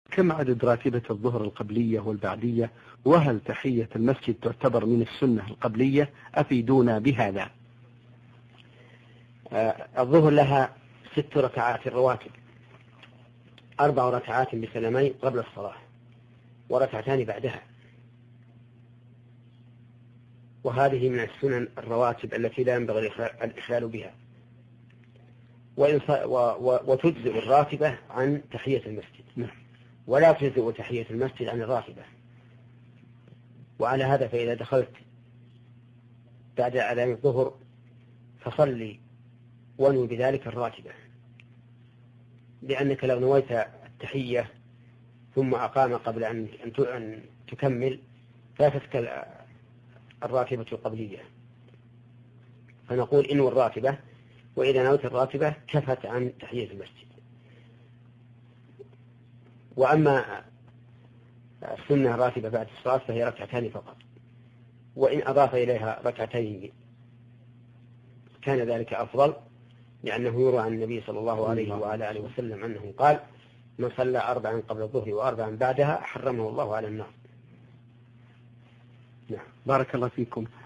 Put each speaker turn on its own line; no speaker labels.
كم عدد راتبة الظهر القبلية والبعدية؟ وهل تحية المسجد تعتبر من السنة القبلية؟ أفيدونا بهذا.
الظهر لها 6 ركعات رواتب، 4 ركعات بسلامين قبل الصلاة، وركعتان بعدها، وهذه من السنن الرواتب التي لا ينبغي الإخلال بها. وتجزئ الراتبة عن تحية المسجد، ولا تجزئ تحية المسجد عن الراتبة. وعلى هذا فإذا دخلت بعد أذان الظهر فصلي وانوي بذلك الراتبة، لأنك لو نويت التحية ثم أقام قبل أن تكمل فاتتك الراتبة القبلية، فنقول إنو الراتبة، وإذا نويت الراتبة كفت عن تحية المسجد. وأما السنة الراتبة بعد الصلاة فهي ركعتان فقط، وإن أضاف إليها ركعتين كان ذلك أفضل، لأنه يروى عن النبي صلى الله عليه وعلى آله وسلم أنه قال: من صلى 4 قبل الظهر و4 بعدها حرمه الله على النار.
بارك الله فيكم.